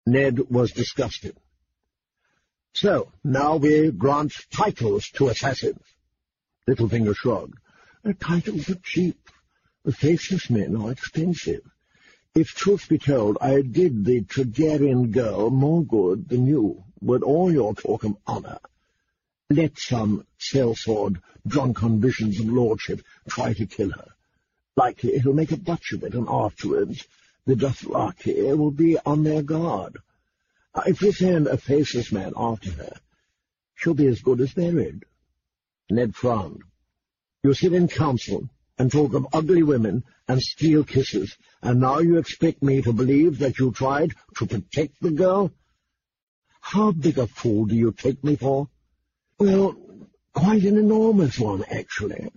Ned was disgusted. "So, now we grant titles to assassins." Littlefinger shrugged. "Titles are cheap. The faceless men are expensive. If truth be told, I did the Tregarian girl more good than you, with all your talk of honour. Let some sellsword, drunk on visions of lordship, try to kill her. Likely it'll make a butch of it, and afterwards the Dothraki will be on their guard. If we send a faceless man after her, she'll be as good as buried." Ned frowned. "You sit in council and talk of ugly women and steal kisses, and now you expect me to believe that you tried to protect the girl? How big a fool do you take me for?" "Well, quite an enormous one, actually,"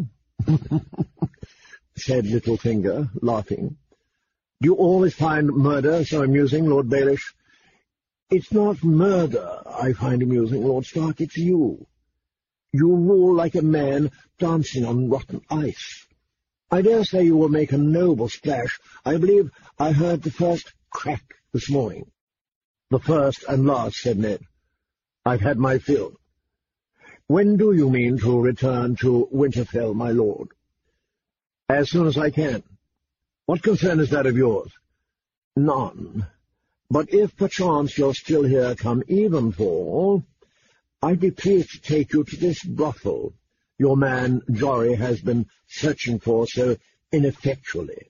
said Littlefinger, laughing. "Do you always find murder so amusing, Lord Baelish?" "It's not murder I find amusing, Lord Stark, it's you. You rule like a man dancing on rotten ice. I dare say you will make a noble splash. I believe I heard the first crack this morning." "The first and last," said Ned. "I've had my fill. When do you mean to return to Winterfell, my lord?" "As soon as I can. What concern is that of yours?" "None. But if perchance you're still here come evenfall, I'd be pleased to take you to this brothel your man Jory has been searching for so ineffectually."